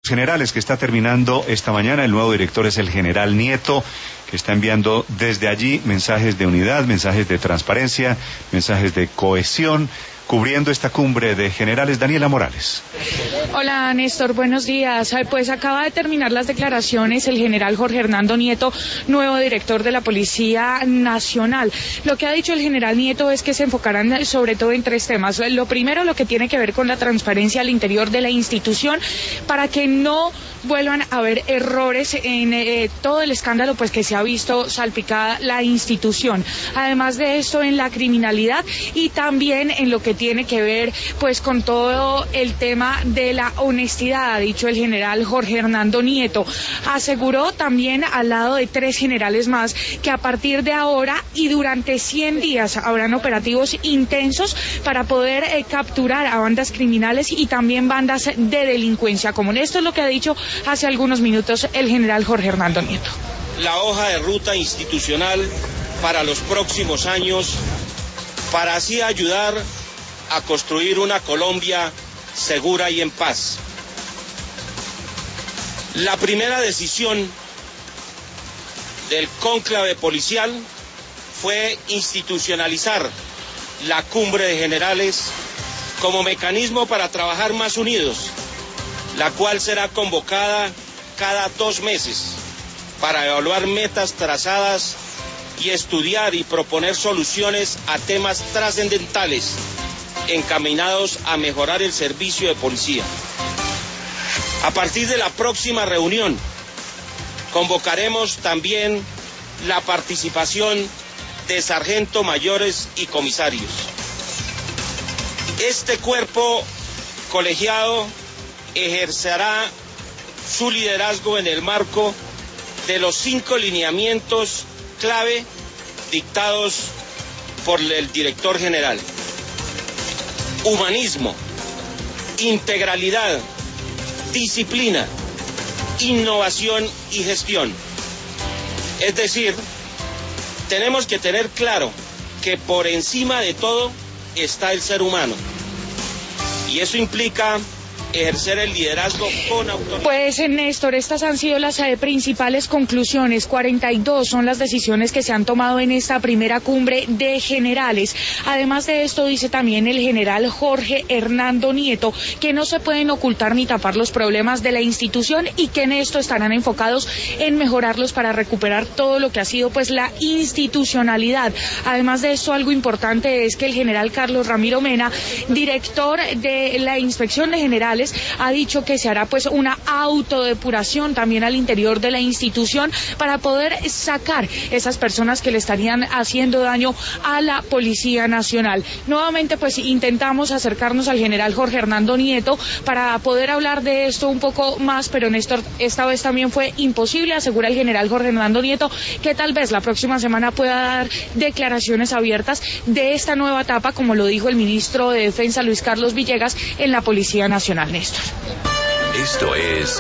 Generales que está terminando esta mañana. El nuevo director es el general Nieto, que está enviando desde allí mensajes de unidad, mensajes de transparencia, mensajes de cohesión, cubriendo esta cumbre de generales. Daniela Morales. Hola Néstor, buenos días. Pues acaba de terminar las declaraciones el general Jorge Hernando Nieto, nuevo director de la Policía Nacional. Lo que ha dicho el general Nieto es que se enfocarán sobre todo en tres temas. Lo primero, lo que tiene que ver con la transparencia al interior de la institución, para que no vuelvan a haber errores en todo el escándalo pues que se ha visto salpicada la institución. Además de esto, en la criminalidad y también en lo que tiene que ver pues con todo el tema de la honestidad, ha dicho el general Jorge Hernando Nieto. Aseguró también, al lado de tres generales más, que a partir de ahora y durante 100 días habrán operativos intensos para poder capturar a bandas criminales y también bandas de delincuencia común. Esto es lo que ha dicho hace algunos minutos el general Jorge Hernando Nieto. La hoja de ruta institucional para los próximos años, para así ayudar a construir una Colombia segura y en paz. La primera decisión del cónclave policial fue institucionalizar la cumbre de generales como mecanismo para trabajar más unidos, la cual será convocada cada 2 meses para evaluar metas trazadas y estudiar y proponer soluciones a temas trascendentales encaminados a mejorar el servicio de policía. A partir de la próxima reunión, convocaremos también la participación de sargentos mayores y comisarios. Este cuerpo colegiado ejercerá su liderazgo en el marco de los 5 lineamientos clave dictados por el director general: humanismo, integralidad, disciplina, innovación y gestión. Es decir, tenemos que tener claro que por encima de todo está el ser humano, y eso implica ejercer el liderazgo con autoridad. Pues Néstor, estas han sido las principales conclusiones. 42 son las decisiones que se han tomado en esta primera cumbre de generales. Además de esto, dice también el general Jorge Hernando Nieto que no se pueden ocultar ni tapar los problemas de la institución y que en esto estarán enfocados en mejorarlos para recuperar todo lo que ha sido pues la institucionalidad. Además de esto, algo importante es que el general Carlos Ramiro Mena, director de la Inspección de Generales, ha dicho que se hará pues una autodepuración también al interior de la institución para poder sacar esas personas que le estarían haciendo daño a la Policía Nacional. Nuevamente pues intentamos acercarnos al general Jorge Hernando Nieto para poder hablar de esto un poco más, pero Néstor, esta vez también fue imposible. Asegura el general Jorge Hernando Nieto que tal vez la próxima semana pueda dar declaraciones abiertas de esta nueva etapa, como lo dijo el ministro de Defensa Luis Carlos Villegas, en la Policía Nacional. Néstor. Esto es